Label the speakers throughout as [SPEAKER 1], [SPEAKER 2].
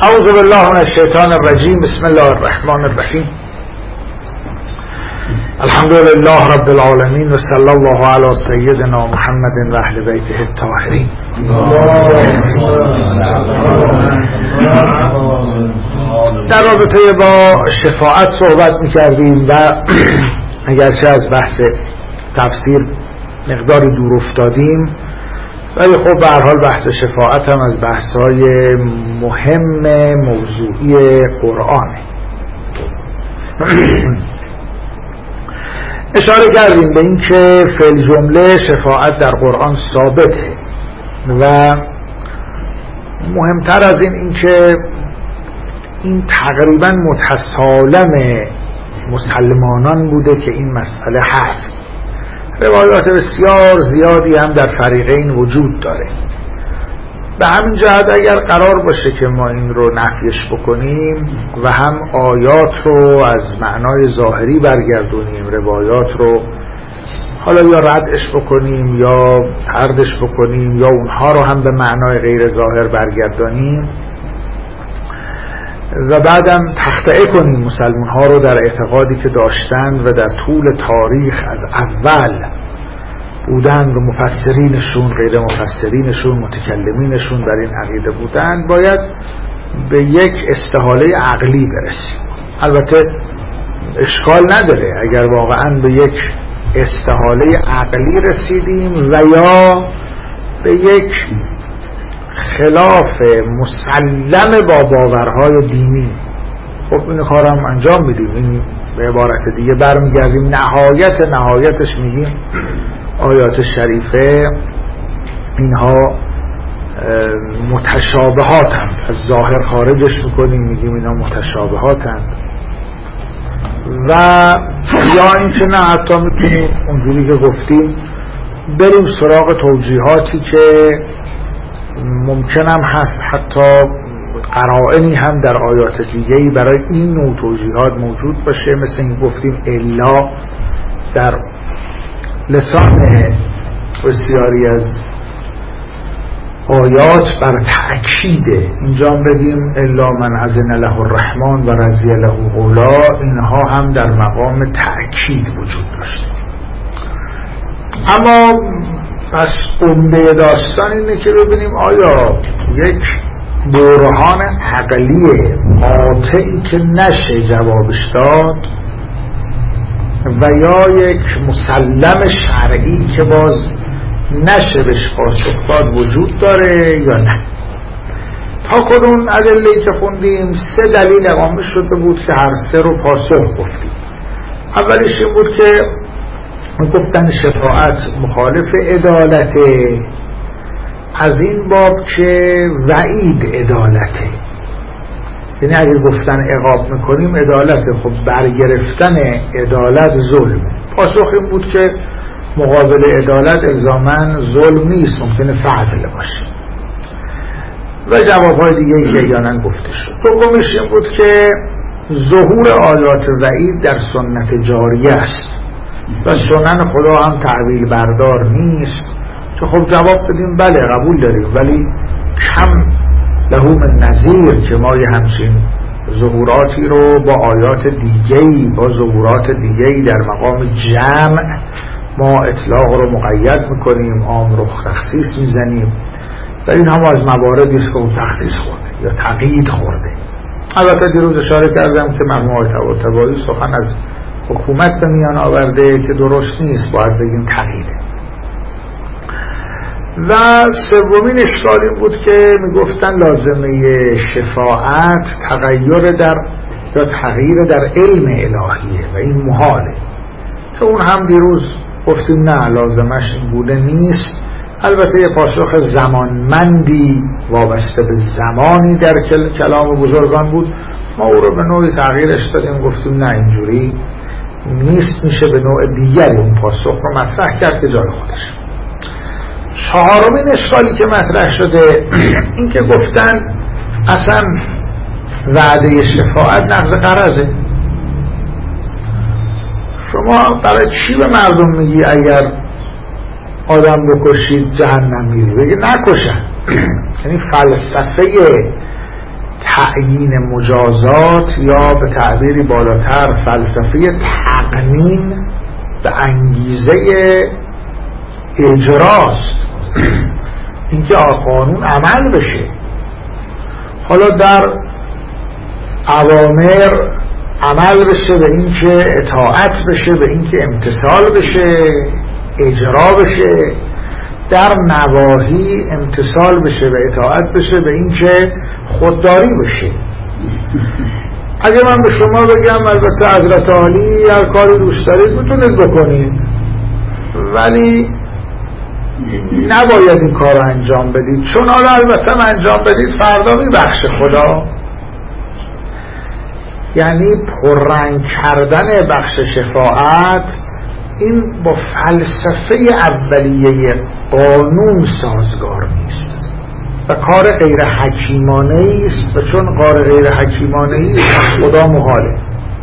[SPEAKER 1] اعوذ بالله من الشیطان الرجیم. بسم الله الرحمن الرحیم. الحمد لله رب العالمین و صلی الله علی سیدنا محمد و اهل بیته الطاهرین. در رابطه با شفاعت صحبت می‌کردیم و اگرچه از بحث تفسیر مقداری دور افتادیم، ولی خب به هر حال بحث شفاعت هم از بحث‌های مهم موضوعی قرآنه. اشاره کردیم به این که فی الجمله شفاعت در قرآن ثابته و مهمتر از این که این تقریبا متسالم مسلمانان بوده که این مسئله هست. روایات بسیار زیادی هم در فریقین وجود داره. به همین جهت اگر قرار باشه که ما این رو نفیش بکنیم و هم آیات رو از معنای ظاهری برگردونیم، روایات رو حالا یا ردش بکنیم یا طردش بکنیم یا اونها رو هم به معنای غیر ظاهر برگردانیم و بعدم تخطئه کنیم مسلمان ها رو در اعتقادی که داشتند و در طول تاریخ از اول بودند و مفسرینشون، غیر مفسرینشون، متکلمینشون در این عقیده بودند، باید به یک استحاله عقلی برسیم. البته اشکال نداره اگر واقعا به یک استحاله عقلی رسیدیم و یا به یک خلاف مسلم با باورهای دینی، خب این کارم انجام میدیم. این به عبارت دیگه برمیگردیم نهایتش میگیم آیات شریفه اینها متشابهاتند، از ظاهر خارجش میکنیم میگیم اینا متشابهاتند و یا اینکه نه حتی میتونیم اونجوری که گفتیم بریم سراغ توجیهاتی که ممکنم هست حتی قرائنی هم در آیات دیگه‌ای برای این نوع توجیهات موجود باشه، مثل این گفتیم الا در لسان بسیاری از آیات بر تأکیده. اینجا بگیم الا من اذن له الرحمن و رضی له قولا، اینها هم در مقام تأکید وجود داشته. اما پس عمده داستان اینه که ببینیم آیا یک برهان عقلی قاطعی که نشه جوابش داد و یا یک مسلم شرعی که باز نشه بهش پاسخ داد وجود داره یا نه. تا کنون ادله‌ای که خوندیم 3 دلیل اقامه شده بود که هر 3 رو پاسخ گفتیم. اولیش این بود که گفتن شفاعت مخالف عدالته، از این باب که وعید عدالته، یعنی اگر گفتن عقاب میکنیم عدالته، خب برگرفتن عدالت ظلم. پاسخ این بود که مقابل عدالت الزاماً ظلم نیست، ممکنه فضل باشه و جوابهای دیگه احیانا گفته شد. دومیش این بود که ظهور آیات وعید در سنت جاریه است و سنن خدا هم تعویل بردار نیست، که خب جواب دادیم بله قبول داریم، ولی کم له من نظیر که ما یه همچین ظهوراتی رو با آیات دیگه‌ای، با ظهورات دیگه‌ای در مقام جمع ما اطلاق رو مقید میکنیم، عام رو تخصیص میزنیم و این هم از مواردی است که اون تخصیص خورده یا تقیید خورده. البته دیروز اشاره کردم که مرحوم آقای طباطبایی سخن از حکومت به میان آورده که درست نیست، باید بگیم تقییده. و سومین اشکال این بود که میگفتن لازمه شفاعت تغییر در یا تغییر در علم الهیه و این محاله، که اون هم دیروز گفتیم نه لازمش این بوده نیست. البته یه پاسخ زمانمندی وابسته به زمانی در کلام بزرگان بود، ما او رو به نوعی تغییرش دادیم، گفتیم نه اینجوری نیست، میشه به نوع دیگری اون پاسخ رو مطرح کرد که جای خودش. چهارمین اشکالی که مطرح شده این که گفتن اصلا وعده شفاعت نقض قرضه. شما برای چی به مردم میگی اگر آدم بکشید جهنم میری؟ بگی نکشن. یعنی فلسفه تعیین مجازات یا به تعبیری بالاتر فلسفه تقنین به انگیزه اجراست. اینکه قانون عمل بشه. حالا در اوامر عمل بشه، به اینکه اطاعت بشه، به اینکه امتثال بشه، اجرا بشه. در نواهی امتثال بشه و اطاعت بشه، به اینکه خودداری بشه. اگه من به شما بگم البته حضرت عالی هر کاری دوست دارید میتونید بکنید، ولی نباید این کار رو انجام بدید، چون حالا البته انجام بدید فردا میبخشه خدا. یعنی پررنگ کردن بخش شفاعت این با فلسفه اولیه قانون سازگار نیست و کار غیر حکیمانه است، و چون کار غیر حکیمانه است خدا محاله.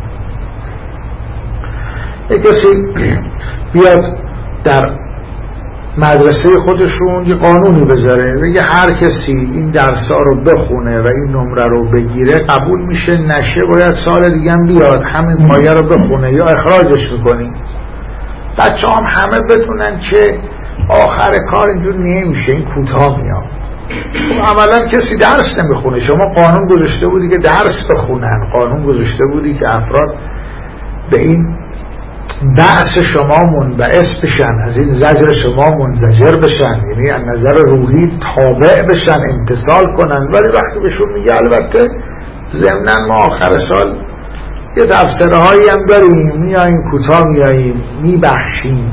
[SPEAKER 1] یک کسی بیاد در مدرسه خودشون یه قانونی بذاره، بگه هر کسی این درس‌ها رو بخونه و این نمره رو بگیره قبول میشه، نشه باید سال دیگه هم بیاد همین مایه رو بخونه یا اخراجش میکنیم. بچه هم همه بدونن که آخر کار اینجور نمیشه، این کوتاه میاد. عملا کسی درس نمیخونه. شما قانون گذاشته بودی که درس بخونن، قانون گذاشته بودی که افراد به این بعث شما منبعث بشن، از این زجر شما منزجر بشن، یعنی از نظر روحی تابع بشن، امتثال کنن. ولی وقتی بهشون میگه البته ضمناً ما آخر سال یه تبصره هایی هم داریم، میاییم کوتاه میاییم میبخشیم.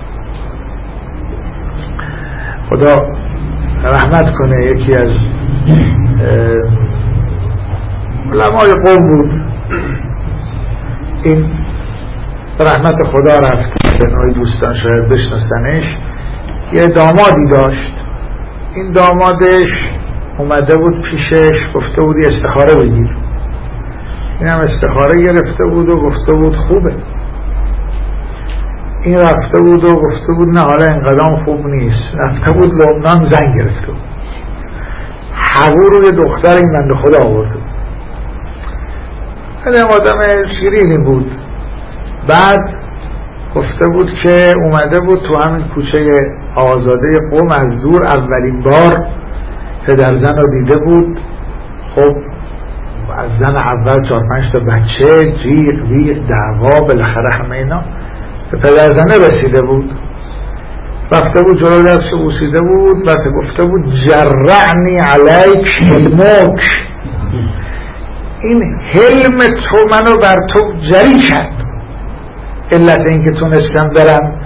[SPEAKER 1] خدا رحمت کنه، یکی از علمای قوم بود، این رحمت خدا رفت، به نوعی دوستان شاید بشناسنش. یه دامادی داشت، این دامادش اومده بود پیشش، گفته بود استخاره بگیر. این هم استخاره گرفته بود و گفته بود خوبه. این رفته بود و گفته بود نه حالا اینقدر خوب نیست. رفته بود لبنان زن گرفته بود، هوو روی دختر این بنده خدا آورده بود. این آدم شیرینی بود. بعد گفته بود که اومده بود تو همین کوچه آزاده قوم، از دور اولین بار پدر زن رو دیده بود. خب از زن اول 4-5 تا بچه، جیغ ویغ دعوا، بالاخره همه اینا به پدر زنه رسیده بود. رفته بود جلو دستش بوسیده بود، بس گفته بود جرعنی علیک حلمک، این حلم تو منو بر تو جری کرد. علت این که تونستم برم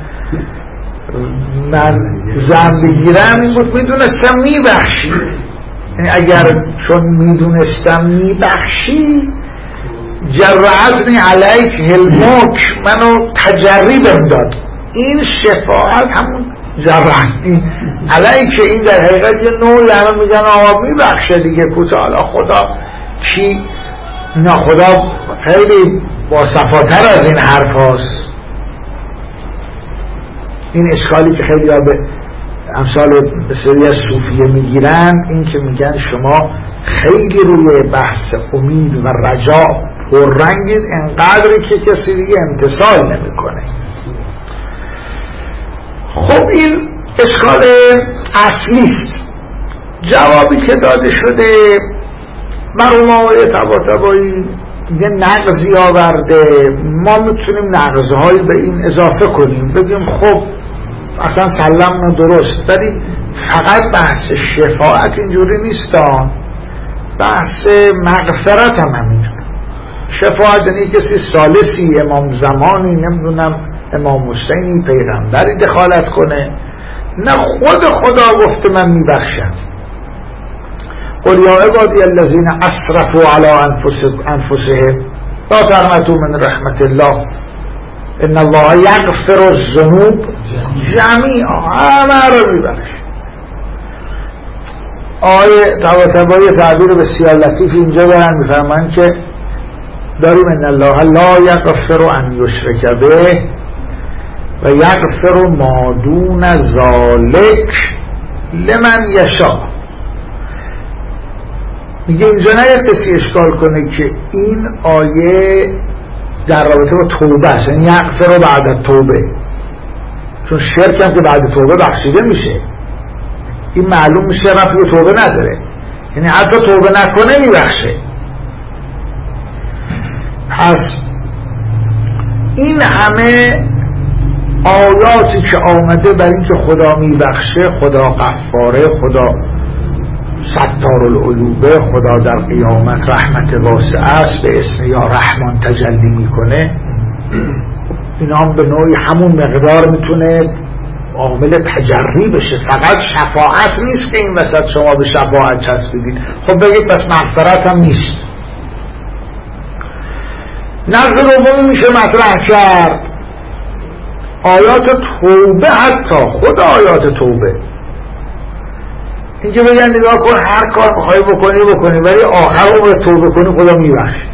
[SPEAKER 1] من زن بگیرم این بود میدونستم میبخشی. یعنی اگر چون میدونستم میبخشی، جرعتنی علیک حلمک، منو تجربم داد. این شفاعت همون جرعتنی علیک، این در حقیقت یه نوعی همه میگن آقا میبخشه دیگه کوتاه خدا کی؟ نه، خدا خیلی باصفاتر از این حرف هاست. این اشکالی که خیلی ها به امثال بسیاری از صوفیه میگیرن، این که میگن شما خیلی روی بحث امید و رجا پررنگید، انقدری که کسی دیگه امتثال نمیکنه. خب این اشکال اصلیست. جوابی که داده شده مرحوم آقای طباطبایی یه نقضی آورده، ما میتونیم نقضهایی به این اضافه کنیم، بگیم خب اصلا سلمنا درست، ولی فقط بحث شفاعت اینجوری نیستا، بحث مغفرت هم همینجور. شفاعت یعنی کسی ثالثی، امام زمانی، نمیدونم امام حسینی، پیغمبری دخالت کنه، نه خود خدا گفته من میبخشم. قل یا عبادی الذین اسرفوا علی انفسهم لا تقنطوا من رحمت الله ان الله یغفر الذنوب جمیعا، همه رو میبخشه. آیه طباطبایی تعبیر بسیار لطیف اینجا دارن، میفرمان که داریم ان الله لا یغفر ان یشرک به و یغفر ما دون ذلک لمن یشاء. میگه اینجا نگه کسی اشکال کنه که این آیه در رابطه با توبه است، یعنی یغفر بعد توبه، چون شرک هم که بعد توبه بخشیده میشه، این معلوم میشه رفت به توبه نداره، یعنی حتی توبه نکنه میبخشه. پس این همه آیاتی که آمده برای اینکه خدا میبخشه، خدا غفاره، خدا ستار العیوبه، خدا در قیامت رحمت واسعه است، به اسم یا رحمان تجلی میکنه، اینا هم به نوعی همون مقدار میتونه عامل تجری بشه. فقط شفاعت نیست که این وسط شما به شفاعت چسبیدید. خب بگید پس مغفرت هم نیست. نقض دومی میشه مطرح کرد آیات توبه، حتی خود آیات توبه، اینکه بگن نگاه کن هر کار بخوای بکنی ولی آخر رو به توبه کنی خدا میبخشه.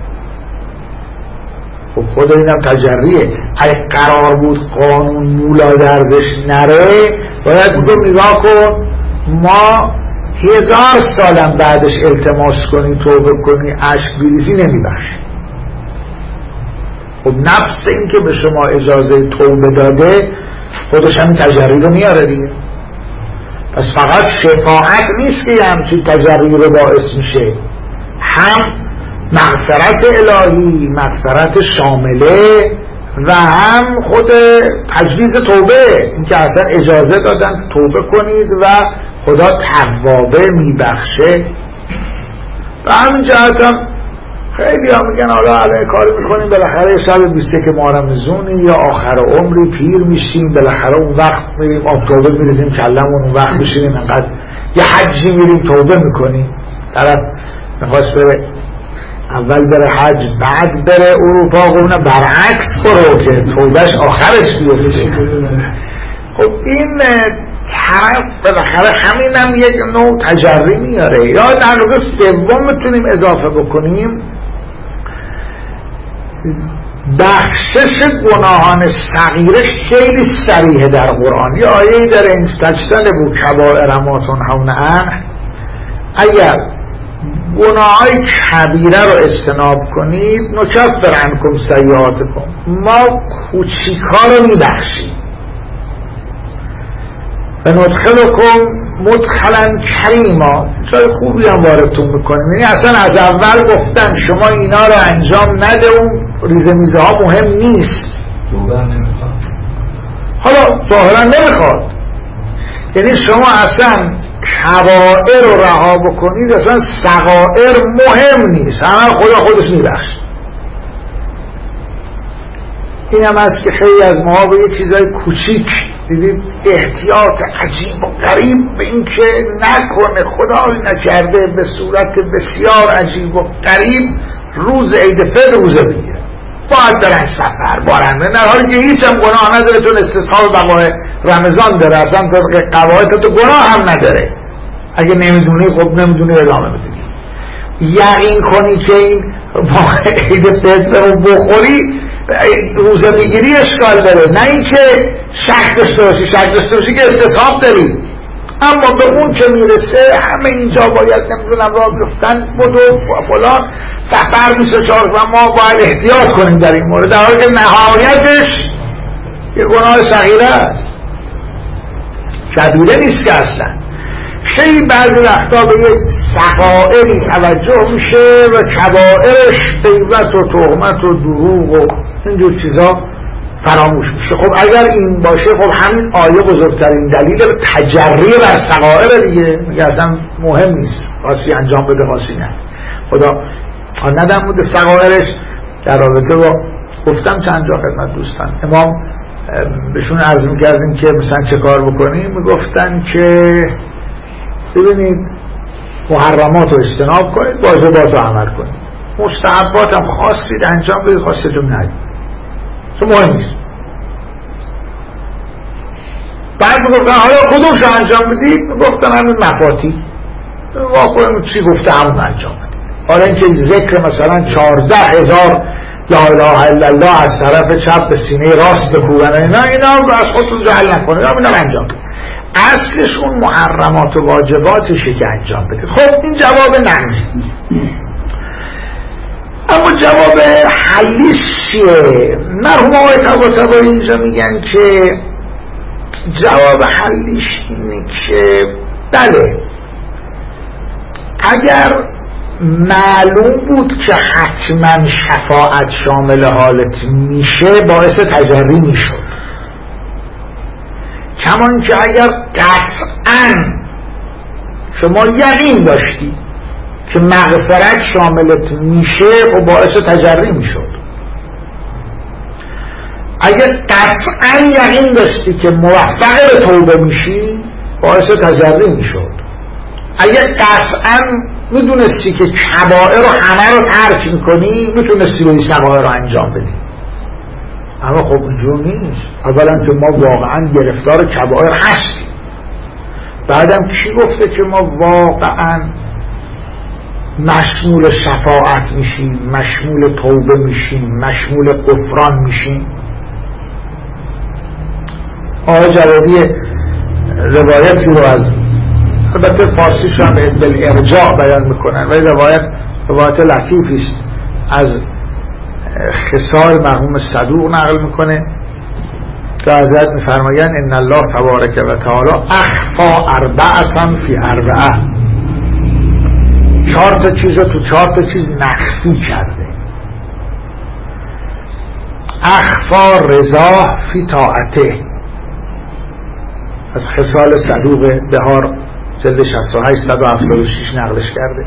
[SPEAKER 1] خب خدا اینم تجریه. اگه قرار بود قانون مولا دردش نره، باید بگم نگاه کن ما 1000 سالم بعدش التماس کنی توبه کنی اشک بریزی نمیبخشه. خب نفس این که به شما اجازه توبه داده خودش همین تجری رو میاره دیگه. پس فقط شفاعت نیست که همچین تجری رو باعث میشه، هم مغفرت الهی، مغفرت شامله، و هم خود تجویز توبه، این که اصلا اجازه دادن توبه کنید و خدا توابه میبخشه. و همین جهت هم خیلی ها میگن حالا الان کاری میکنیم بالاخره شب 21 محرم‌زونی یا آخر عمری پیر میشیم، بالاخره اون وقت میریم توبه میریزیم کلمون، اون وقت میشیم انقدر یه حجی میریم توبه میکنیم. طرف میخواست بره اول بره حج بعد بره اروپا، قبونه برعکس برو که توبهش آخرش بیفته. خب این طرف بالاخره همین هم یک نوع تجری میاره. یا نقض سوم میتونیم اضافه بکنیم بخشش گناهان صغیره خیلی صریحه در قرآن. یه آیه‌ای داره این تجتنبوا کبائر ما تنهون عنه، اگر گناههای کبیره رو اجتناب کنید نکفر عنکم سیئاتکم، ما کوچیکا رو میبخشیم، و ندخلکم مدخلا کریما، جای خوبی هم واردتون میکنیم. یعنی اصلا از اول گفتن شما اینا رو انجام نده، اون ریزه میزه ها مهم نیست. حالا ظاهرا نمیخواد، یعنی شما اصلا کبائر رو رها بکنید، اصلا صغائر مهم نیست، همه خدا خودش میبخشه. این هم است که خیلی از ما به یه چیزای کوچیک دیدید احتیاط عجیب و غریب به این که نکنه، خدای نکرده به صورت بسیار عجیب و غریب روز عید فطر روزه بگیره، باید برن سفر بارنده، در حالی که هیچ هم گناه نداره، چون استصحاب بقای رمضان داره، اصلا طبق قواعد تو گناه هم نداره. اگه نمیدونی خب نمیدونی ادامه بدی. یقین کنی که این عید فطر رو بخوری روزه بگیری اشکال داره، نه اینکه شک داشته باشی. شک داشته باشی که استصحاب داری، اما به اون که میرسه همه اینجا باید نمیدونم راه گفتن بدو فلان سفر 24 و ما باید احتیاط کنیم در این مورد، در حالی که نهایتش یه گناه صغیره است، کبیره نیست که اصلا. خیلی بعضی وقتا به یک صغائری توجه میشه و کبائرش غیبت و تهمت و دروغ و اینجور چیزا فراموش میشه. خب اگر این باشه خب همین آیه بزرگترین دلیل تجری بر صغائر دیگه، میگه اصلا مهم نیست خاصی انجام بده خاصی نه. خدا ندم بوده صغائرش. در رابطه با گفتم چند جا خدمت دوستان امام بهشون عرض میکردیم که مثلا چه کار بکنیم، میگفتن که ببینید محرمات رو اجتناب کنید، واجبات رو عمل کنید، مستحبات هم خواستید انجام بدید، خواستیدون ندید، تو مهم نیست. بعد میگفتن حالا کدومشو انجام بدید، میگفتن همین مفاتی واقعا چی گفته همون انجام بدید. حالا اینکه ذکر مثلا 14,000 لا اله الا الله از طرف چپ به سینه راست بکوبن، اینا از خودتون جهل نکنید، اینا انجام بدید. اصلش اون محرمات و واجباتشه که انجام بده. خب این جواب نقضی. اما جواب حلیش چیه؟ مرحوم آقای طباطبایی اینجا میگن که جواب حلیش اینه که بله، اگر معلوم بود که حتما شفاعت شامل حالت میشه باعث تجری میشد، کمان که اگر قطعا شما یقین داشتی که مغفرت شاملت میشه و باعث تجری میشد. اگر قطعا یقین داشتی که موفق به توبه میشی باعث تجری میشد. اگر قطعا میدونستی که کبائر رو همه رو ترک میکنی میتونستی به صغائر رو انجام بدی. اما خب اینجور نیست. اولا که ما واقعا گرفتار کبائر هستیم، بعدم کی گفته که ما واقعا مشمول شفاعت میشیم، مشمول توبه میشیم، مشمول غفران میشیم؟ آقای جوادی روایتی رو از البته فارسیش هم بالارجاع بیان میکنن ولی روایت لطیفی است از خصال مرحوم صدوق نقل میکنه که حضرت میفرمایند ان الله تبارک و تعالی اخفا اربعه فی اربعه، 4 چیز رو تو 4 چیز مخفی کرده. اخفا رضا فی طاعته، از خصال صدوق بهار جلد 68 176 نقلش کرده.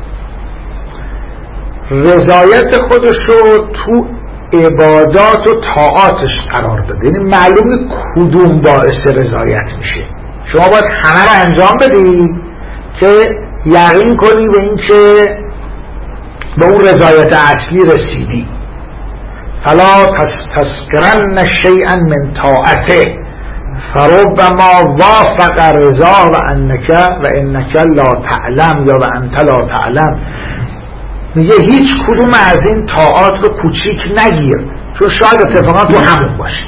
[SPEAKER 1] رضایت خودشو تو عبادات و طاعاتش قرار داده، یعنی معلومه کدوم باعث رضایت میشه. شما باید همه رو انجام بدی که یقین کنی به این که به اون رضایت اصلی رسیدی. فلا تستسکرن شیئا من طاعته فربما وافق رضا و انک لا تعلم یا و انت لا تعلم. میگه هیچ کدوم از این طاعات رو کوچیک نگیر، چون شاید اتفاقا تو همون باشه،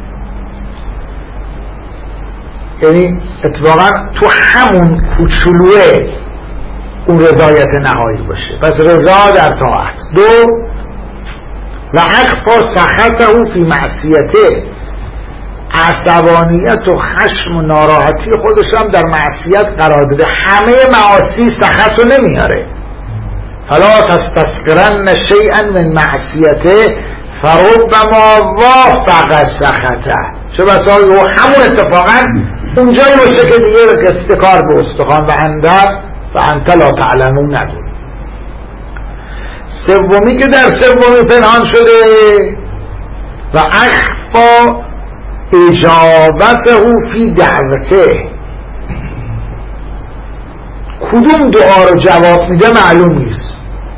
[SPEAKER 1] یعنی اتفاقا تو همون کوچولوه اون رضایت نهایی باشه. پس رضا در طاعت. 2 و اخفا سخطه فی معصیته، عصبانیت و خشم و ناراحتی خودش هم در معصیت قرار داده. همه معاصی سخط رو نمیاره. فلا تستسکرن شیئا من معصیته فربما وافق سخطه، چه بسا همون اتفاقا اونجایی باشه که دیگه رسیده کار به استخوان و انت لا تعلمون ندون. 3 که در 3 پنهان شده و اخفا اجابته فی دعوته، کدوم دعا رو جواب میده معلوم نیست.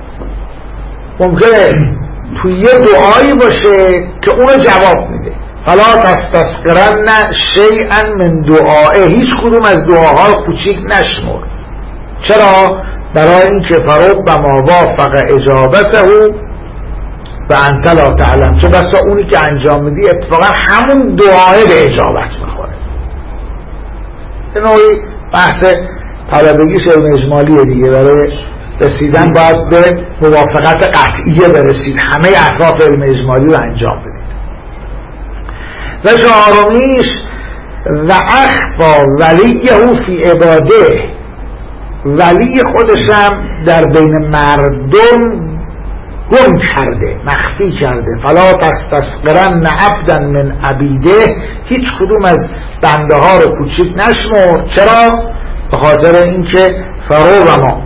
[SPEAKER 1] ممکنه توی یه دعایی باشه که اونو جواب میده. فلا تستسکرن شیئا من دعائه، هیچ کدوم از دعاها رو کوچیک نشمر. چرا؟ برای این که فربما وافق اجابته و انت لا تعلم، چه بسا اونی که انجام میدی اتفاقا همون دعای به اجابت میخوره. یه نوعی بحث طلبگیش علم اجمالیه دیگه. برای رسیدن باید به موافقت قطعیه برسید، همه اطراف علم اجمالی رو انجام بدید. و 4 و اخفا ولیه فی عباده، ولی خودشم در بین مردم گم کرده، مخفی کرده. فلا تستسقرن عبدا من عبیده، هیچ کدوم از بنده ها رو کوچیک نشمر. چرا؟ به خاطر اینکه فربما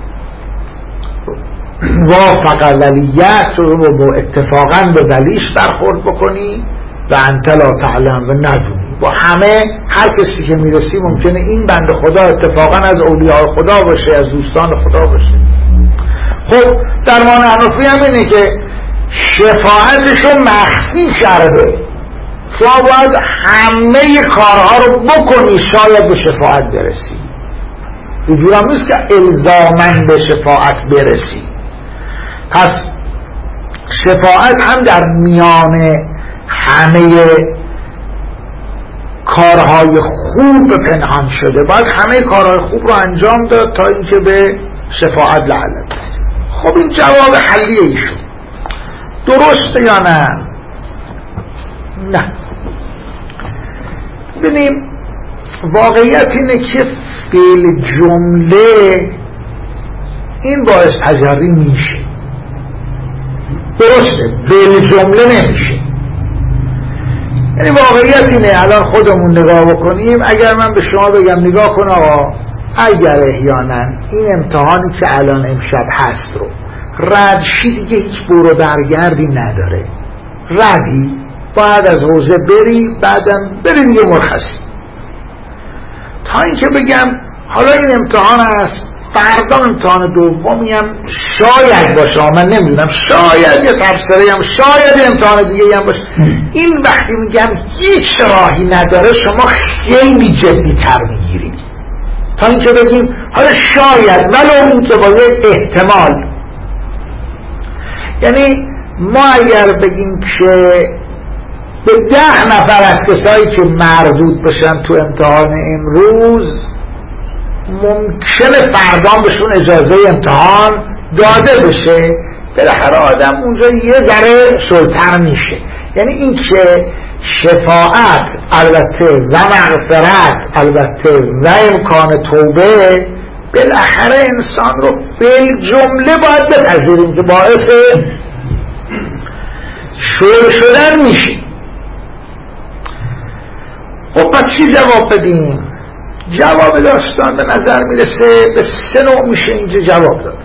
[SPEAKER 1] وافق ولیت رو اتفاقا به ولیش برخورد بکنی و انت لا تعلم و ندونی. با همه هر کسی که میرسی ممکنه این بنده خدا اتفاقا از اولیاء خدا باشه، از دوستان خدا باشه. خب درمان حنفی هم اینه که شفاعتش رو مخفی کرده. شما باید همه کارها رو بکنی شاید به شفاعت برسی. اینجور هم نیست که الزاماً به شفاعت برسی. پس شفاعت هم در میان همه کارهای خوب پنهان شده، باید همه کارهای خوب رو انجام داد تا اینکه به شفاعت لعنت رسید. خب این جواب حلیه ایشون درسته یا نه؟ نه. ببینیم واقعیت اینه که فعل جمله این باعث تجری میشه، درسته، فعل جمله نمیشه. یعنی واقعیت اینه الان خودمون نگاه بکنیم، اگر من به شما بگم نگاه کن آقا اگر احیانا این امتحانی که الان امشب هست رو رد شی دیگه هیچ برو برگردی نداره، ردی باید از حوزه بری بعدم بری دیگه مرخصی، تا اینکه بگم حالا این امتحان هست فردا امتحان دومی هم شاید باشه، من نمیدونم، شاید یه تبصره هم، شاید امتحان دیگه هم باشه. این وقتی میگم هیچ راهی نداره شما خیلی جدی تر میگیرید تا اینکه بگیم حالا شاید ولو این که با یه احتمال. یعنی ما اگر بگیم که به 10 نفر از کسایی که مردود بشن تو امتحان امروز ممکنه فردا بهشون اجازه امتحان داده بشه، بالاخره آدم اونجا یه ذره شلتر میشه. یعنی این که شفاعت البته و مغفرت البته و امکان توبه بالاخره انسان رو بالجمله باید بپذیریم که باعث شل شدن میشه. خب پس چی جواب بدیم؟ جواب داستان به نظر میرسه به 3 نوع میشه اینجا جواب داد.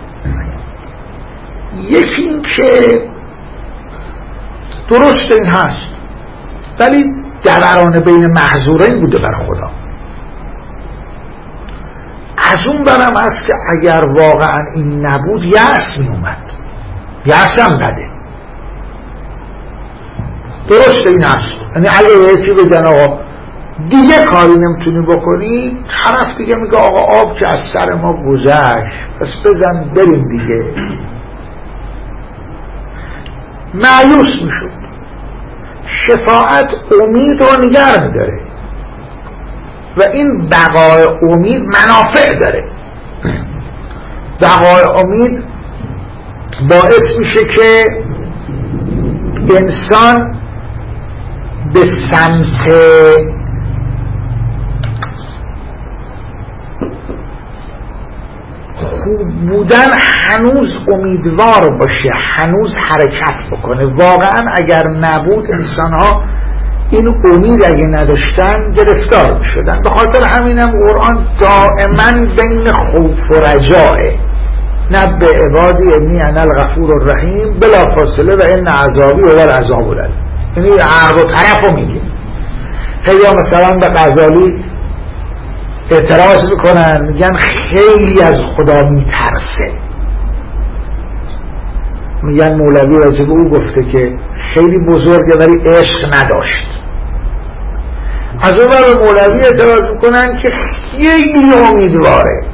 [SPEAKER 1] یکی این که درست این هست ولی دررانه بین محظورین بوده بر خدا. از اون برم هست که اگر واقعا این نبود یأس می اومد، یأس هم بده. درست این هست، یعنی اگه یکی بگن آقا دیگه کاری نمیتونی بکنی، طرف دیگه میگه آقا آب که از سر ما گذشت پس بزن بریم دیگه، مایوس میشد. شفاعت امید رو نگر میداره و این بقای امید منافع داره. بقای امید باعث میشه که انسان به سمت خوب بودن هنوز امیدوار باشه، هنوز حرکت بکنه. واقعا اگر نبود انسان‌ها این امید اگه نداشتن گرفتار میشدن. به خاطر همینم قرآن دائما بین خوف و رجاءه. نبئ عبادی انی انا الغفور الرحیم بلا فاصله و ان عذابی هو العذاب الالیم. یعنی عقب و طرفو میگه. خیلی مثلا به غزالی اعتراض میکنن، میگن خیلی از خدا میترسه. میگن مولوی راجب او گفته که خیلی بزرگه ولی عشق نداشت. از اون به مولوی اعتراض میکنن که خیلی امیدواره.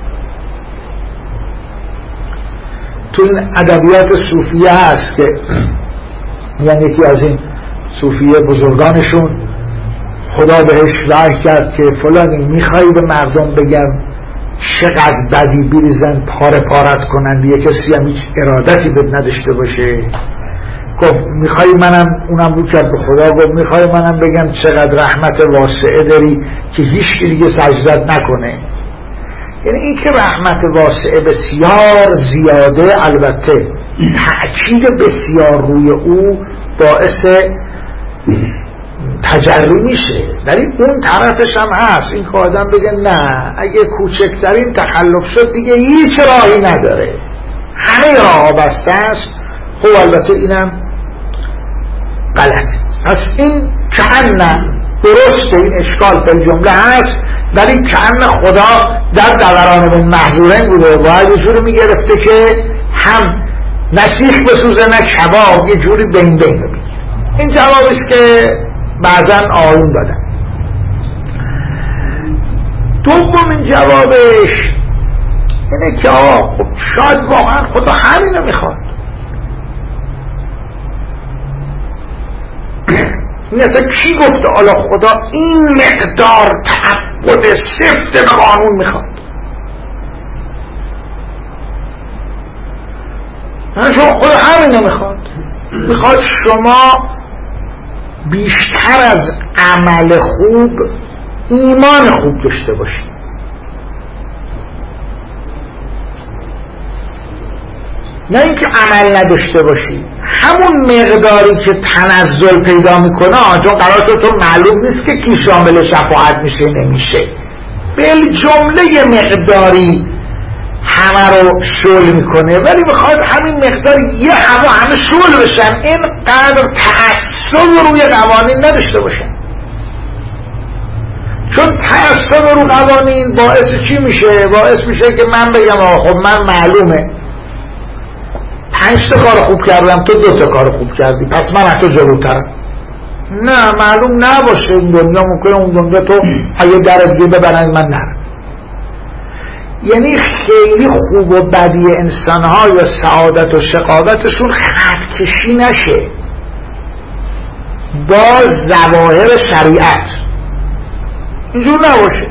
[SPEAKER 1] تو این ادبیات صوفیه هست که یعنی یکی از این صوفیه بزرگانشون خدا بهش وحی کرد که فلانی میخوایی به مردم بگم چقدر بدی بریزن پاره پارت کنن، یه کسی هم هیچ ارادتی بد نداشته باشه. گفت میخوایی منم، اونم رو کرد به خدا گفت میخوایی منم بگم چقدر رحمت واسعه داری که هیچ کی دیگه سجدت نکنه. یعنی این که رحمت واسعه بسیار زیاده، البته تأکید بسیار روی او باعث تجری میشه، ولی اون طرفش هم هست این که آدم بگه نه اگه کوچکترین تخلف شد دیگه هیچ راهی نداره، همه راه بسته است. خب البته اینم غلط. پس این کأن درسته، این اشکال به جمله هست، ولی کأن خدا در دوران من محظورین بوده، باید یه جوری میگرفته که هم نسیخ بسوزه نه کباب، یه جوری بین بین رو بگیر. این جوابیست که بعضا آیون دادن. دومین جوابش اینه که آقا خب شاید واقعا خدا همینو میخواد. این اصلا کی گفته حالا خدا این مقدار تعبد سفت به قانون میخواد؟ شما خدا همینو میخواد شما بیشتر از عمل خوب ایمان خوب داشته باشید. نه اینکه عمل نداشته باشی، همون مقداری که تنزل پیدا میکنه چون قرار شد تو معلوم نیست که کی شامل شفاعت میشه نمیشه، بالجمله مقداری همه رو شل میکنه، ولی میخواد همین مقدار یه همه شل بشن، این قدر تعصب روی قوانین نداشته باشن. چون تعصب رو قوانین باعث چی میشه؟ باعث میشه که من بگم خب من معلومه 5 تا کار خوب کردم، تو 2 تا کار خوب کردی، پس من از تو جلوترم. نه، معلوم نباشه این دنیا، ممکنه اون دنیا تو اگه در دیگه ببرن من نرم. یعنی خیلی خوب و بدی انسان‌ها یا سعادت و شقاوتشون خط کشی نشه با ظواهر شریعت، اینجور نباشه.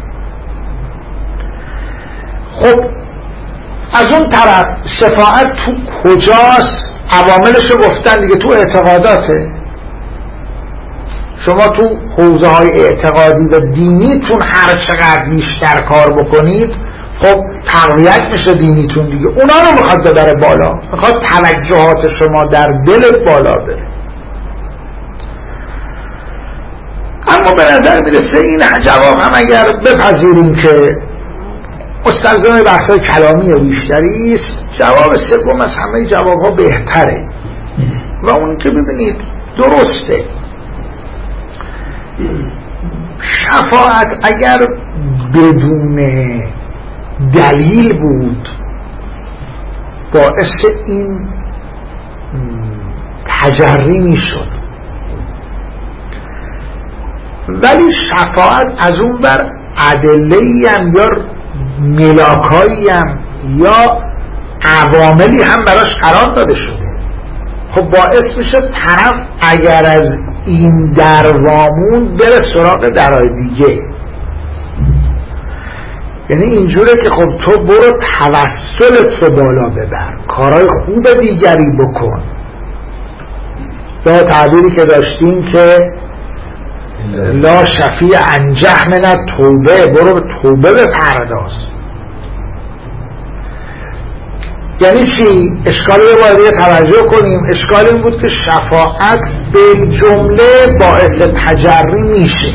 [SPEAKER 1] خب از اون طرف شفاعت تو کجاست؟ عواملشو گفتن دیگه، تو اعتقاداته. شما تو حوزه های اعتقادی و دینیتون هر چقدر بیشتر کار بکنید خب تقویت میشه دینیتون دیگه، اونا رو میخواد ببره بالا، میخواد توجهات شما در دلت بالا بره. اما به نظر میرسه این جواب هم اگر بپذیریم که مستلزم بحث‌های کلامی بیشتری است، جواب سوم از همه جوابها بهتره و اون که ببینید درسته. شفاعت اگر بدون دلیل بود باعث این تجری میشد، ولی شفاعت از اون بر ادله‌ای هم یا ملاکایی هم یا عواملی هم براش قرار داده شده. خب باعث میشه طرف اگر از این در وامون بره سراغ درهای دیگه. یعنی اینجوره که خب تو برو توسلت رو بالا ببر، کارهای خوب دیگری بکن، یا تعبیری که داشتیم که لا شفیع انجح من توبه، برو به توبه بپرداز. یعنی چی؟ اشکالی رو باید توجه کنیم. اشکال این بود که شفاعت به جمله باعث تجری میشه.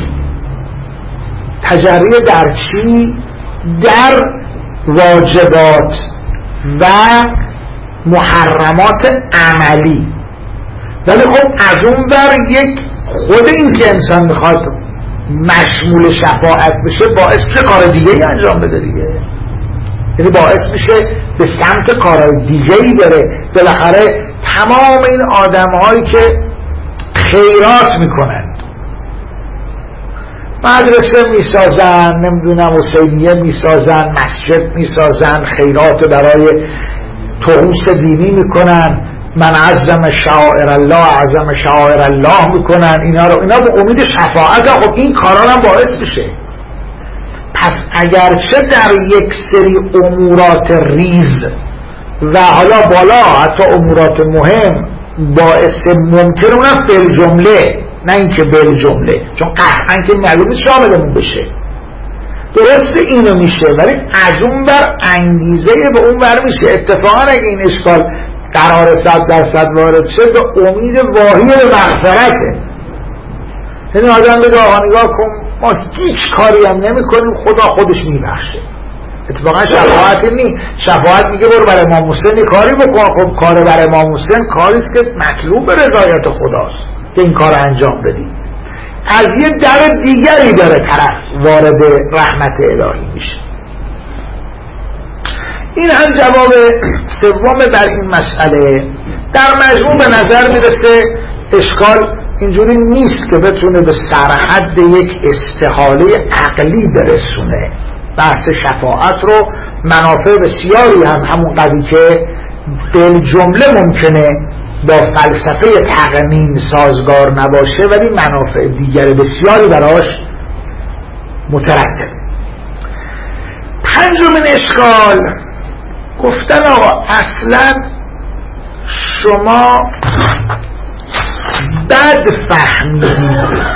[SPEAKER 1] تجری در چی؟ در واجبات و محرمات عملی. ولی خب از اون بر یک خود این که انسان میخواد مشمول شفاعت بشه باعث چه کار دیگه ای انجام بده دیگه، یعنی باعث میشه به سمت کارهای دیگه ای بره. بالاخره تمام این آدم هایی که خیرات میکنند، مدرسه میسازن، نمیدونم حسینیه میسازن، مسجد میسازن، خیرات برای طقوس دینی میکنن، من عظم شعائر الله عظم شعائر الله میکنن، اینا به امید شفاعت. خب این کارا هم باعث میشه. پس اگرچه در یک سری امورات ریز و حالا بالا حتی امورات مهم باعث ممکن اونم بالجمله، نه اینکه بالجمله، چون قطعا که معلومه شاملمون بشه، درست اینو میشه، ولی از اون بر انگیزه به اون بر میشه. اتفاقا اگه این اشکال قرار 100% وارد شه به امید واهی به مغفرته. یعنی آدم بگه آقا نگاه کن ما هیچ کاری هم نمی کنیم خدا خودش میبخشه. اتفاقا شفاعت نیست. شفاعت میگه برو برای امام حسین کاری بکن. خب کار برای امام حسین کاریست که مطلوب رضایت خداست که این کار انجام بدی. از یه در دیگری داره طرف وارد رحمت الهی میشه. این هم جواب سوم بر این مسئله. در مجموع به نظر میرسه اشکال اینجوری نیست که بتونه به سرحد یک استحاله عقلی برسونه. بحث شفاعت رو منافع بسیاری هم همون قدری که بالجمله ممکنه با فلسفه تقنین سازگار نباشه ولی منافع دیگر بسیاری براش مترتب. پنجمین اشکال گفتن آقا اصلا شما بد فهمیدید.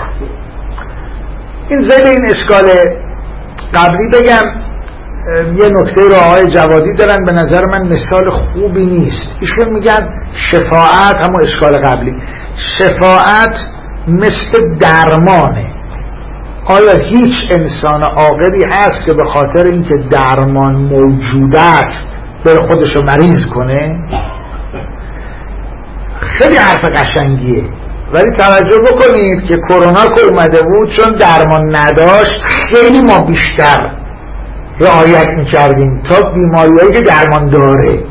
[SPEAKER 1] این زیر این اشکال قبلی بگم یه نکته رو آقای جوادی دارن به نظر من مثال خوبی نیست. ایشون میگن شفاعت، همون اشکال قبلی، شفاعت مثل درمانه. آیا هیچ انسان عاقلی هست که به خاطر اینکه درمان موجود است بره خودشو مریض کنه؟ خیلی حرف قشنگیه، ولی توجه بکنید که کرونا که اومده بود چون درمان نداشت خیلی ما بیشتر رعایت میکردیم تا بیماریایی که درمان داره.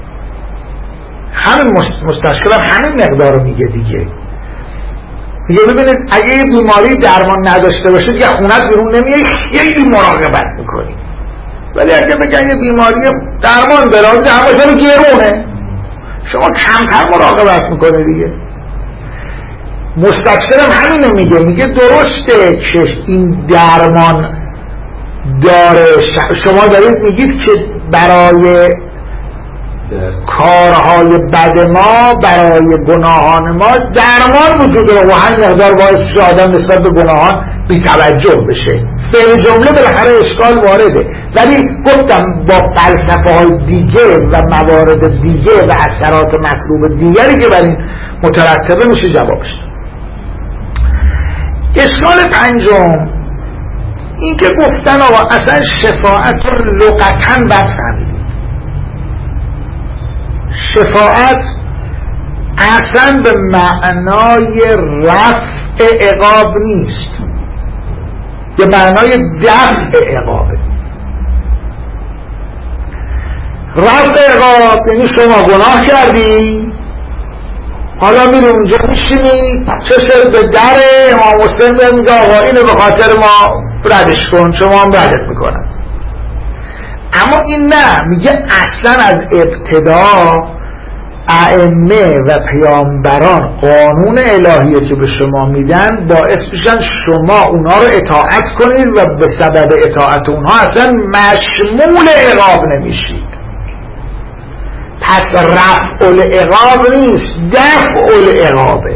[SPEAKER 1] همین مستشکل همین مقدار رو میگه دیگه. میگه ببینید اگه یه بیماری درمان نداشته باشه که خونت بیرون نمیای خیلی مراقبت میکنی، ولی اگه بگن یه بیماری درمان داره درمانش گرونه شما کمتر مراقبت میکنه دیگه. مستشکلم همینه میگه درسته که این درمان داره، شما دارید میگید که برای کارهای بد ما، برای گناهان ما درمان وجود داره و همین مقدار باعث میشه آدم نسبت به گناهان بی‌توجه بشه. به جمله بالاخره اشکال وارده، ولی گفتم با فلسفه های دیگه و موارد دیگه و اثرات مطلوب دیگری که بر این مترتبه میشه جوابش. اشکال پنجم این که گفتن آقا اصلا شفاعت رو لغتاً بد فهمیدید. شفاعت اصلا به معنای رفع عقاب نیست، به معنای دفع عقابه. رفع عقاب یعنی شما گناه کردی، حالا میری اونجا میشینی چشم به در امام حسین میاد میگه آقا اینو به خاطر ما ردش کن، شما هم ردت میکنن. اما این نه، میگه اصلا از ابتدا ائمه و پیامبران قانون الهیه که به شما میدن باعث میشن شما اونا رو اطاعت کنید و به سبب اطاعت اونها اصلا مشمول عقاب نمیشید. پس رفع العقاب نیست، دفع العقابه.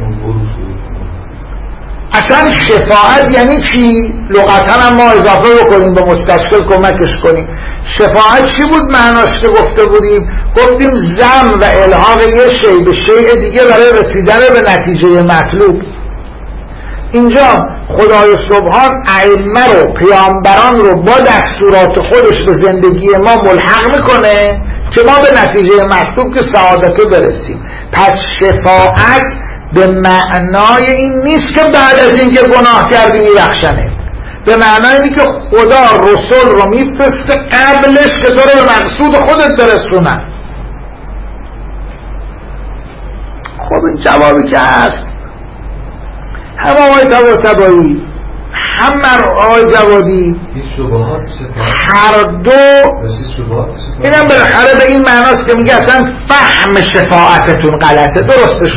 [SPEAKER 1] اصلا شفاعت یعنی چی؟ لغتا هم ما اضافه بکنیم به مستشکل کمکش کنیم. شفاعت چی بود معناش که گفته بودیم؟ گفتیم ضم و الحاق یه شی به شیء دیگه برای رسیدن به نتیجه مطلوب. اینجا خدای سبحان ائمه رو، پیامبران رو با دستورات خودش به زندگی ما ملحق میکنه که ما به نتیجه مطلوب که سعادت برسیم. پس شفاعت به معنای این نیست که بعد از اینکه گناه کردی میبخشنه، به معنای اینه که خدا رسول رو میفرسته قبلش که تو رو به مقصود خودت برسونن. خب این جوابی که هست هم آقای طباطبایی هم آقای جوادی هر دو اینم بالاخره به این معناست که میگه اصلا فهم شفاعتتون غلطه. درسته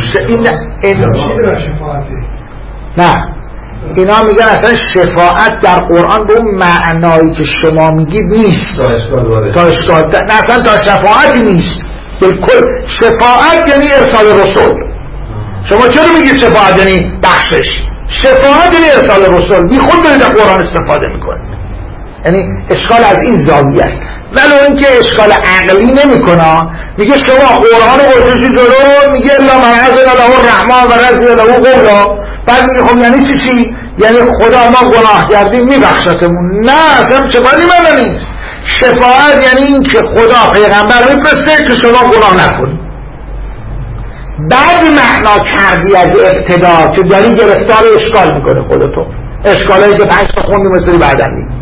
[SPEAKER 1] نه، اینا میگن اصلا شفاعت در قرآن به اون معنایی که شما میگید نیست، تا اشکال نه، اصلا تا شفاعتی نیست. بالکل شفاعت یعنی ارسال رسول. شما چرا میگید شفاعت یعنی بخشش؟ شفاعت یعنی ارسال رسول. بی خود دارید از قرآن استفاده میکنید. یعنی اشکال از این زاویه است، ولو اینکه اشکال عقلی نمیکنه. میگه شما قرآن گذاشتی جلو، میگه الا من اذن له الرحمن و رضی له قولا، بعد میگه خب یعنی چی؟ یعنی خدا ما گناه کردیم میبخشتمون. نه، اصلا چه بالی من نیست. شفاعت یعنی این که خدا پیغمبر میفرسته که شما گناه نکنید. بعد معنا کردی از ابتدا که داری گرفتار اشکال میکنه خودتو، اشکالایی که 5 تا خوندی مثلی بعدن.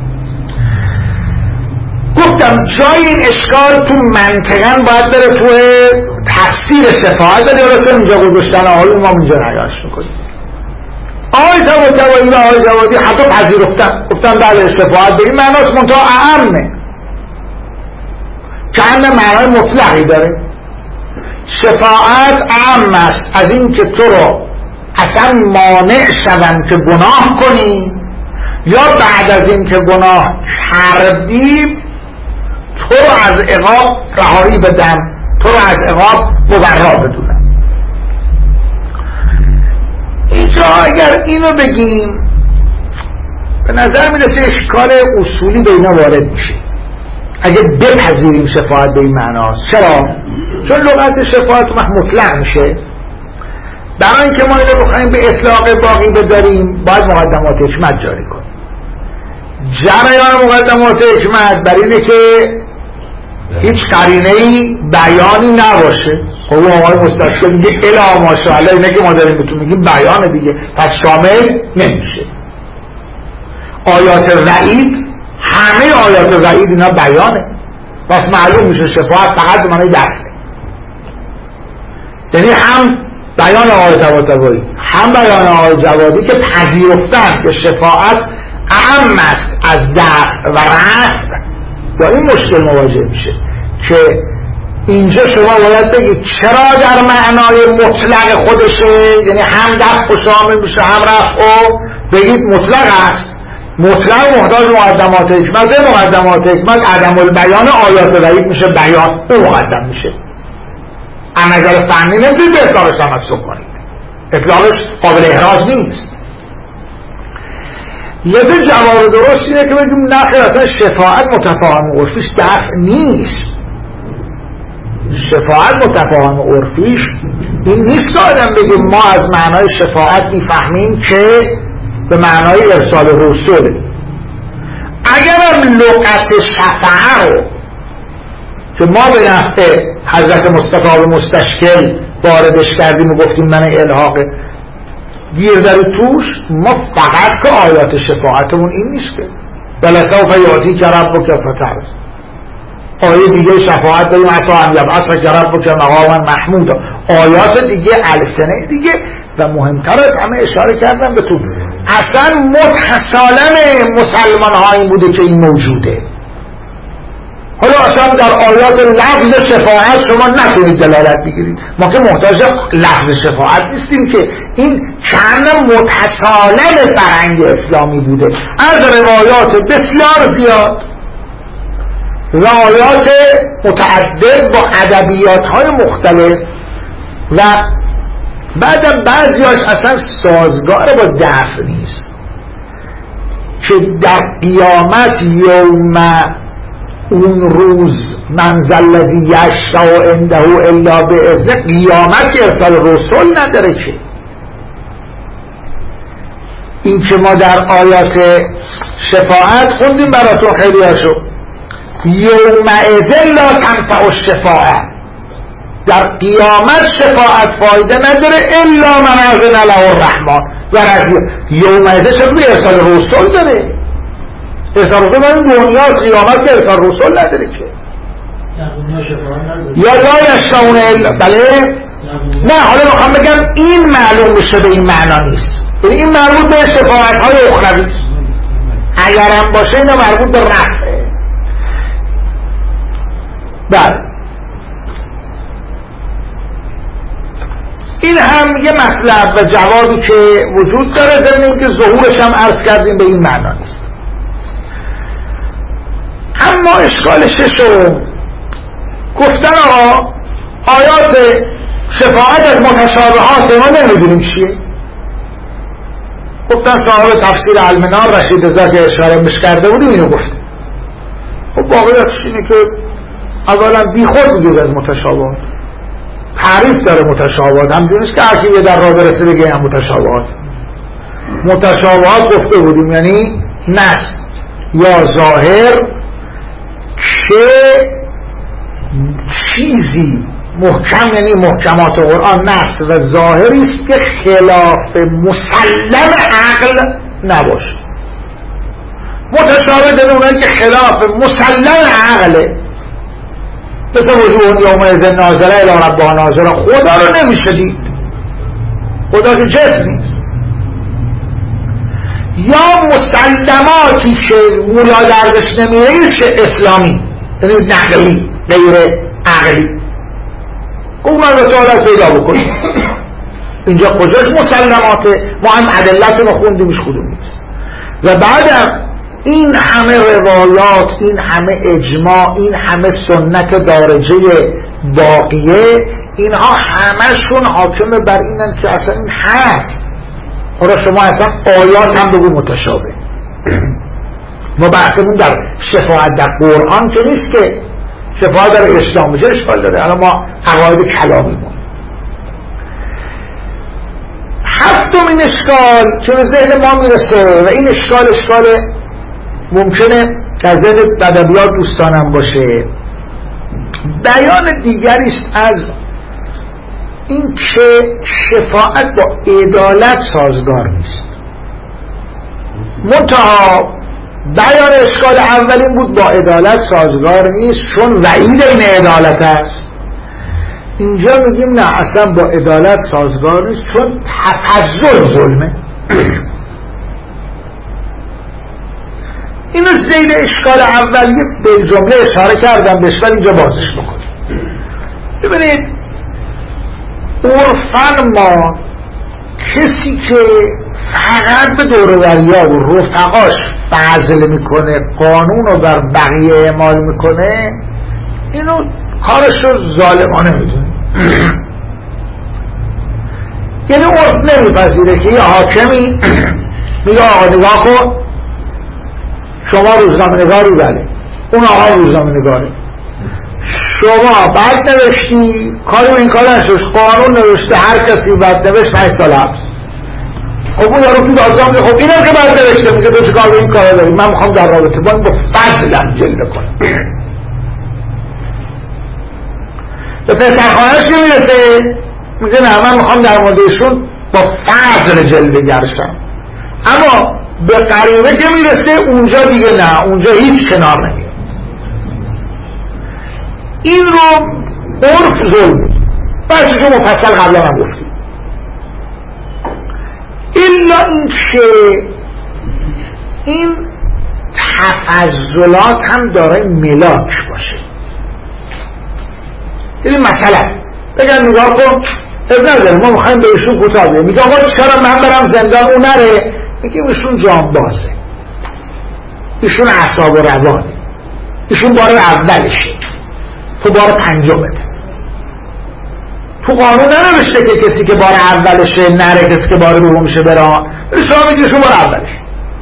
[SPEAKER 1] گفتم جای این اشکال تو منطقاً باید بره تو تفسیر شفاعت، ولی حالا چون اینجا گذاشتن آقایون ما اینجا نگاش میکنیم. آقای طباطبایی و آقای جوادی حتی پذیرفتن، گفتن بله شفاعت به این معناست، منتها اعمه، که هم معنای مطلقی داره. شفاعت اعم است از این که تو رو اصلا مانع شوند که گناه کنی، یا بعد از این که گناه کردی تو رو از عقاب رهایی بدم، تو رو از عقاب مبرا بدونم. اینجا اگر اینو بگیم به نظر میرسه اشکال اصولی به اینا وارد میشه اگه بپذیریم شفاعت به این معناست. چرا؟ چون لغت شفاعت مطلق میشه. برای اینکه ما اینو بخوایم به اطلاق باقی بداریم باید مقدمات حکمت جاری کنیم. جریان مقدمات حکمت برای اینه که هیچ قرینه‌ای بیانی نباشه. خب اون آقای مستشفی میگه الا ماشاءالله، اینه که ما داریم بهتون میگیم بیانه دیگه، پس شامل نمیشه. آیات وعید، همه آیات وعید اینا بیانه، پس معلوم میشه شفاعت فقط به معنی دفعه. یعنی هم بیان آقای طباطبایی هم بیان آقای جوادی که پذیرفتن که شفاعت اهم است از دفع و رفع، با این مشکل مواجه میشه که اینجا شما باید بگید چرا در معنای مطلق خودشه، یعنی هم دفع و شامل میشه هم رفع، و بگید مطلق است. مطلق محتاج مقدمات حکمت، مقدمات حکمت عدم البیان آیات وعید میشه بیان، اون مقدم میشه. اما نظر فنی نمیدید به اطلاقش تمسک کنید، اطلاقش قابل احراز نیست. لذا جواب درست اینه که بگیم نخیر، اصلا شفاعت متفاهم عرفیش دفع نیست. شفاعت متفاهم عرفیش این نیست که آدم بگیم ما از معنای شفاعت میفهمیم که به معنای ارسال رسوله. اگرم لغت شفاعه رو که ما به نفع حضرت مصطفی و مستشکل واردش کردیم و گفتیم من الحاق گیر داری توش، ما فقط که آیات شفاعتمون این نیست که بلسوف یاتی که ربک فترض، آیه دیگه شفاعت داریم عسی ان یبعثک ربک مقاما محمودا، آیات دیگه السنه دیگه. و مهمتر از همه اشاره کردم به تو اصلا متحصالن مسلمان ها این بوده که این موجوده. حالا اصلا در آیات لفظ شفاعت شما نتونید دلالت بگیرید، ما که محتاج لفظ شفاعت نیستیم که این چند متحصالن فرهنگ اسلامی بوده از روایات بسیار زیاد، روایات متعدد با ادبیات های مختلف، و بعدم بعضیاش اصلا سازگار با دفع نیست که در قیامت یوم اون روز منزل الذی یشفع عنده الا باذنه، قیامت که ارسال رسول نداره که. این که ما در آیات شفاعت خوندیم براتون خیلی هاشو، یومئذ لا تنفع الشفاعه، در قیامت شفاعت فایده نداره الا من اذن له الرحمن و رضی. یومئذ شفاعت ارسال رسول داره، ارسال رسول این دنیاست، قیامت که ارسال رسول نداره که. یا لا یشفعون الا، بله نه حالا میخوام بگم این معلوم بشه به این معنا نیست، این مربوط به شفاعت های اخروی است. اگرم باشه اینا مربوط به رفعه. بله این هم یه مطلب و جوابی که وجود داره، ضمن اینکه ظهورش هم عرض کردیم به این معنا نیست. اما اشکال ششم گفتن آیات شفاعت از متشابهات ما نمیدونیم چیه. گفتن صاحب تفسیر المنار رشید رضا که اشاره بهش کرده بودیم اینو گفته. خب واقعیتش اینه که اولا بی خود میگید از متشابهات، تعریف داره متشابهات، همجور نیست که هرکی یه در راه برسه بگه هم متشابهات. متشابهات گفته بودیم یعنی نص یا ظاهر که چیزی محکم، یعنی محکمات قرآن نص و ظاهری است که خلاف مسلم عقل نباشه. متشابه داره اونایی که خلاف مسلم عقله، مثل وجوه یومئذ ناظره الی ربها ناظره. خدا رو نمیشه دید، خدا که جسم نیست. یا مسلماتی که مولا دردش نمیره چه اسلامی، یعنی نقلی غیر عقلی. اون رسالت پیدا بکنیم. اینجا کجاش مسلماته؟ ما هم ادلت رو خوندیمش کدوم نیست. و بعدم این همه روایات، این همه اجماع، این همه سنت دارجه باقیه، اینها همشون حاکم بر اینن که اصلا این هست. حالا شما اصلا آیات هم بگو متشابه. ما بحثمون در شفاعت در قرآن که نیست، که شفاعت در اسلام میشه اشکال داره. الان ما قواعد کلامیمون. هفتمین اشکال که به ذهن ما میرسه و این اشکال ممکنه در ذهن ادبیات دوستانم باشه، بیان دیگری است از این که شفاعت با عدالت سازگار نیست. منتها بیان اشکال اولین بود با عدالت سازگار نیست چون وعید این عدالت است. اینجا میگیم نه، اصلا با عدالت سازگار نیست چون تفضل ظلمه. اینو زیر اشکال اولیه به جمله اشاره کردم، بهش ولی اینجا بازش بکنیم. ببینید عرفاً ما کسی که فقط به دوروبریا و رفقاش فضل میکنه، قانون رو بر بقیه اعمال میکنه، اینو کارش رو ظالمانه میدونه. یعنی عرف نمیپذیره که یه حاکمی میگه آقا نگاه کن، شما روزنامه نگاری، بله اون آقا روزنامه نگاره، شما بعد نوشتی کاری این کار نشوش، قانون نوشته هر کسی بعد نوشت 5 سال حبس. خب اون یارو تو دادگاه میگه خب اینم که بعد نوشته، میگه تو چیکار به این کارا داری؟ من میخوام در رابطه با این با فضلم جلوه کنم. به پسرخانه‌اش میرسه میگه نه من میخوام در موردشون با فضل جلوه گرشم. اما به قریبه که میرسه اونجا دیگه نه، اونجا هیچ کنار نمیاد. این رو عرف ظلم بحثی که مفصل قبلا هم گفتیم. الا این که این تفضلات هم داره ملاک باشه. یعنی مثلا بگن نگاه کن اب نداره ما میخوایم به ایشون کوتاه بگیم، میگه آقا چرا من برم زندان اون نره؟ میگیم ایشون جانبازه، ایشون اعصاب و روانه، ایشون بار اولشه، تو بار پنجمت. تو قانون ننوشته که کسی که بار اولشه نره، کسی که بار دومشه بره. شما میگی ایشون بار اولشه.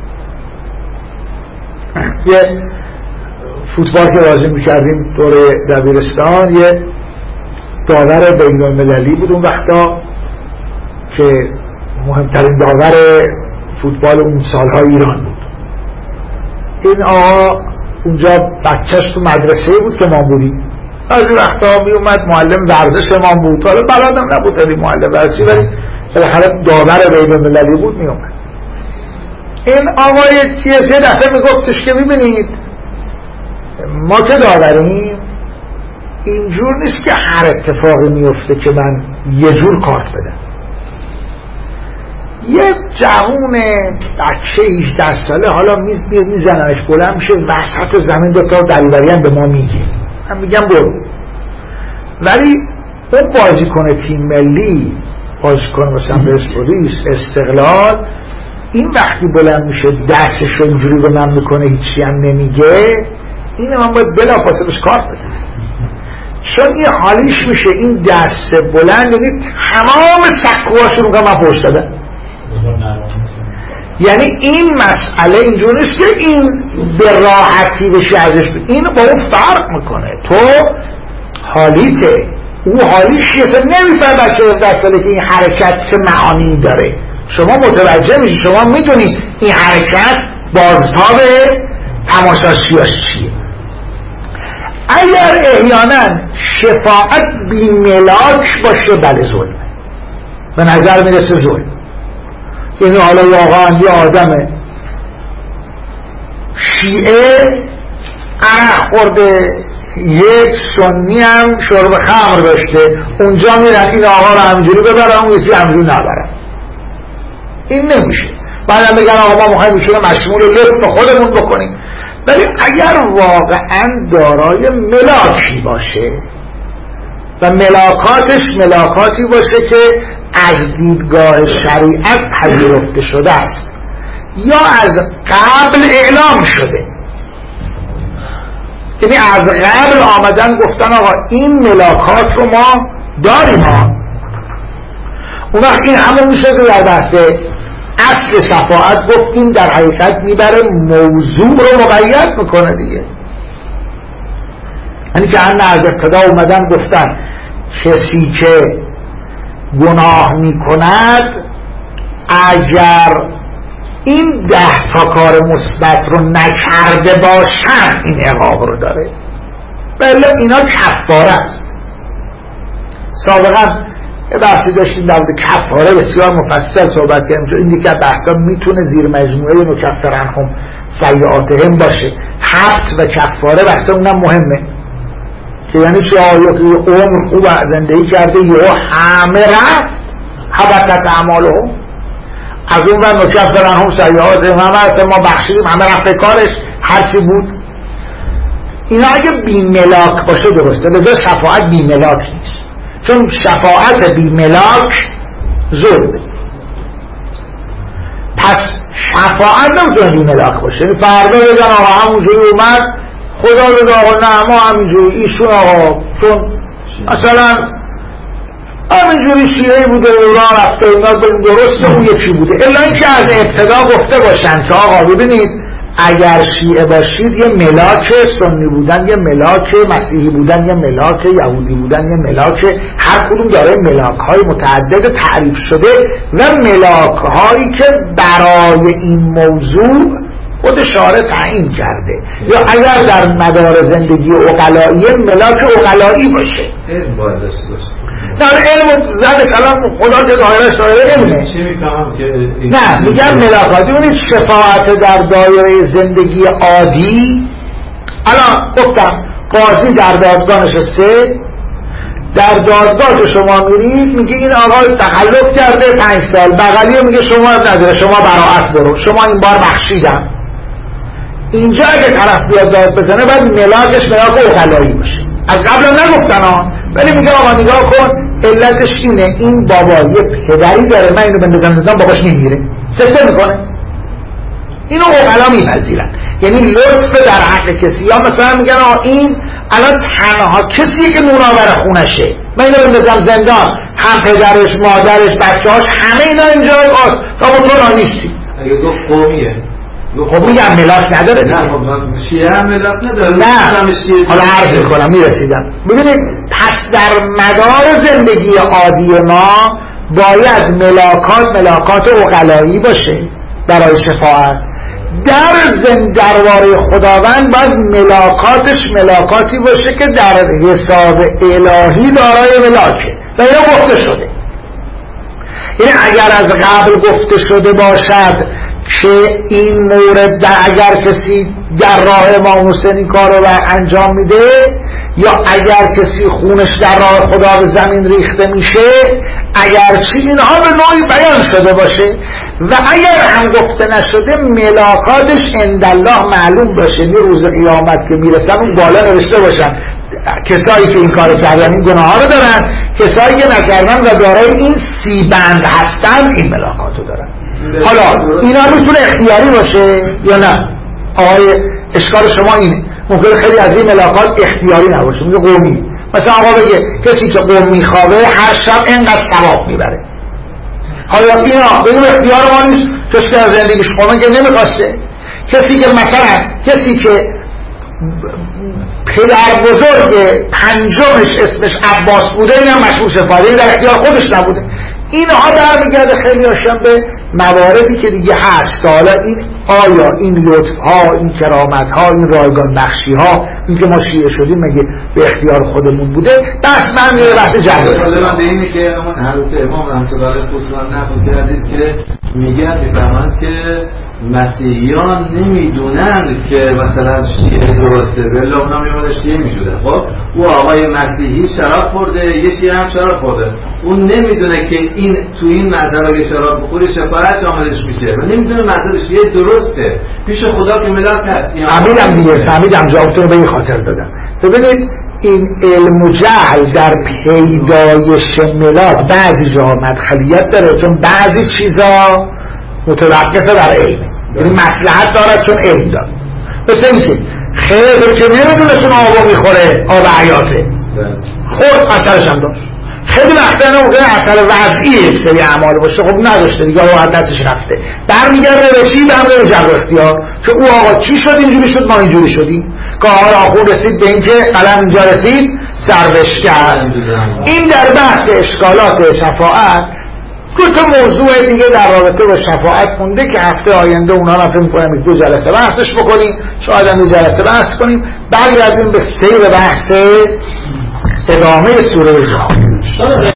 [SPEAKER 1] یه فوتبال که بازی میکردیم دوره دبیرستان، یه داور بین‌المللی بود اون وقتا که مهمترین داور فوتبال اون سالهای ایران بود. این آقا اونجا بچهش تو مدرسه بود که ما بودیم، از این وقتا می اومد معلم ورزش ما بود، حالا بلدم نبود داری معلم ورزشی، ولی بالاخره داور بین‌المللی بود می اومد. این آقای یه دفعه میگفتش که ببینید ما که داوریم اینجور نیست که هر اتفاقی میفته که من یه جور کارت بدم. یه جوون بچه 18 ساله حالا میزننش بلند میشه وسط زمین دوتا دریوری هم به ما میگه، من میگم برو. ولی اون بازیکن تیم ملی، بازیکن مثلا پرسپولیس، استقلال، این وقتی بلند میشه دستش اینجوری به من میکنه هیچی هم نمیگه، اینه من باید بلافاصله بهش کارت بدم، چون این حالیش میشه این دست بلند، یعنی تمام سکوهاشو میگم من پشت دادم. یعنی این مسئله اینجور نیست که این به راحتی بشه ازش این با اون فرق میکنه. تو حالیته، او حالیش اصلا نمیفهم بچه 17 ساله که این حرکت چه معانی داره. شما متوجه میشی، شما میدونی این حرکت بازتاب تماشاشیاش چیه. اگر احیانا شفاعت بی ملاک باشه بله ظلمه، به نظر میرسه ظلم. یعنی حالا واقعا یه آدم شیعه عرق خورده، یک سنی هم شرب خمر داشته، اونجا میرن این آقا رو همینجوری ببرن اون یکی همینجوری نبرن. این نمیشه. بعدم بگن آقا ما میخوایم ایشون مشمول لطف خودمون بکنیم. ولی اگر واقعا دارای ملاکی باشه، و ملاکاتش ملاکاتی باشه که از دیدگاه شریعت پذیرفته شده است یا از قبل اعلام شده. یعنی از قبل آمدن گفتن آقا این ملاکات رو ما داریم ها. اون وقت این همون میشه که در بحث اصل شفاعت گفتیم در حقیقت میبره موضوع رو مقید میکنه دیگه. یعنی که همه از ابتدا اومدن گفتن کسی که گناه میکند اگر این 10 تا کار مثبت رو نکرده باشد این عقاب رو داره، بله اینا کفاره است. سابقا یه بحثی داشتیم در مورد کفاره بسیار مفصل صحبت کردیم. این دیگه بحثا میتونه زیر مجموعه نکفر عنهم سیئاتهم باشه. حبط و کفاره بحثا اونم مهمه که یعنی چه آیا که عمر خوب زندگی کرده یا همه رفت حبطت اعمالهم، از اون ور نکفر عنهم سیئاتهم، همه اصلا ما بخشیدیم، همه رفت کارش هرچی بود. اینا اگه بی ملاک باشه درسته، لذا شفاعت بی ملاک نیست، چون شفاعت بی ملاک ظلمه. پس شفاعت نمیتونه بی ملاک باشه. فردا بگن آقا همونجوری اومد خدا بگه آقا نه ما همینجوری، ایشون آقا چون مثلا همینجوری شیعه بوده راه رفته اینا درسته اون یکی بوده. الا اینکه از ابتدا گفته باشن که آقا ببینید اگر شیعه باشید یه ملاک، سنی بودن یه ملاک، مسیحی بودن یه ملاک، یهودی بودن یه ملاک، هر کدوم داره ملاک های متعدد تعریف شده و ملاک هایی که برای این موضوع خود شارع تعیین کرده، یا اگر در مدار زندگی عقلایی ملاک عقلایی باشه.
[SPEAKER 2] علم باید داشته باشه.
[SPEAKER 1] نه علم زدش الان خدا که دایرش دایره علمه.
[SPEAKER 2] چه میفهمم که
[SPEAKER 1] نه میگم ملاکاتی. اونید شفاعت در دایره زندگی عادی، الان گفتم قاضی در دادگاه نشسته، در دادگاه که شما میرید میگه این آقا تخلف کرده 5 سال، بغلی رو میگه شما نداره شما براءت برو، شما این بار بخشیدم. اینجا اگه طرف بیاد داد بزنه باید ملاکش ملاک عقلایی باشه. از قبل نگفتن ها، ولی میگه آقا نگاه کن علتش اینه، این بابا یه پدری داره من اینو بندازم زندان باباش نمیره، سکته میکنه. اینو عقلا میپذیرن. یعنی لطف در حق کسی، یا مثلا میگن آقا این الان تنها کسیه که نونآور خونشه، من اینو بندازم زندان، هم پدرش مادرش بچه‌هاش همه اینا اینجا است تا تو نیستی.
[SPEAKER 2] اگه گفت قومیه
[SPEAKER 1] خب میگم ملاک نداره دیگه.
[SPEAKER 2] نه خب شیعه هم ملاک نداره.
[SPEAKER 1] نه حالا عرض میکنم میرسیدم. ببینید پس در مدار زندگی عادی ما باید ملاکات عقلایی باشه برای شفاعت. درباره خداوند باید ملاکاتش ملاکاتی باشه که در حساب الهی دارای ملاکه و یا گفته شده. یعنی اگر از قبل گفته شده باشد که این مورد اگر کسی در راه امام حسین این کار رو انجام میده، یا اگر کسی خونش در راه خدا به زمین ریخته میشه، اگرچه اینها به نوعی بیان شده باشه و اگر هم گفته نشده ملاکاتش عندالله معلوم باشه، یه روز قیامت که میرسن اون بالا نوشته باشن کسایی که این کار کردن این گناه ها رو دارن، کسایی که نکردن و دارای این 30 بند هستن این ملاکات رو دارن. حالا اینا میتونه اختیاری باشه یا نه؟ آقای اشکال شما اینه، ممکنه خیلی از این ملاکات اختیاری نباشه. میگه قومی، مثلا آقا بگه کسی که قوم میخوابه هر شب اینقدر ثواب میبره. حالا اینا بگیم اختیار ما نیست، کسی که از زندگیش قومه که نمیخواسته، کسی که مثلا کسی که پدر بزرگ پنجمش اسمش عباس بوده اینم مشهور شفاعت در اختیار خودش نبوده. اینها در میگرده خیلی هاشم به مواردی که دیگه هست. حالا این آیا این لطف ها، این کرامت ها، این رایگان بخشی ها، این که ما شیعه شدیم مگه به اختیار خودمون بوده؟ بس من یه بحث جدید
[SPEAKER 2] من به اینی که حضرت امام رحمت الله علیه خصوصا نقل کردید که میگن میفهمند که مسیحیان نمیدونن که مثلا شیعه درسته، بله اونا میمونه شیعه میشودن. خب او آقای مسیحی شراب خورده، یه شیعه هم شراب خورده، اون نمیدونه که این تو این مذهب اگه شراب بخوری شفاعت شاملش میشه و نمیدونه مذهب شیعه درسته پیش خدا که ملاک هست.
[SPEAKER 1] فهمیدم دیگه، فهمیدم جوابتون رو به این خاطر دادم. ببینید این علم و جهل در پیدایش ملاد بعضی جاها مدخلیت داره، چون بعضی چیزا متوقفه بر علم، یعنی مصلحت دارد چون علم داره. مثل اینکه خضر که نمیدونه چون آبا میخوره آب حیاته خورد اثرش هم داشت. خیلی وقتا نمکنه اثر وضعی یک سری اعمال باشه، خب نداشته دیگه، آقا دستش رفته، برمیگرده به چی؟ برمیگرده به جبر اختیار که او آقا چی شد اینجوری شد ما اینجوری شدیم، که آقا آخون رسید به این که قلم اینجا رسید سربش کرد. این در بحث اشکالات شفاعت. دو تا موضوع دیگه در رابطه با شفاعت مونده که هفته آینده اونا رو فکر می‌کنم 2 جلسه بحثش بکنیم، شاید هم 2 جلسه بحث کنیم، برگردیم به سیر بحث ادامه سوره زمر.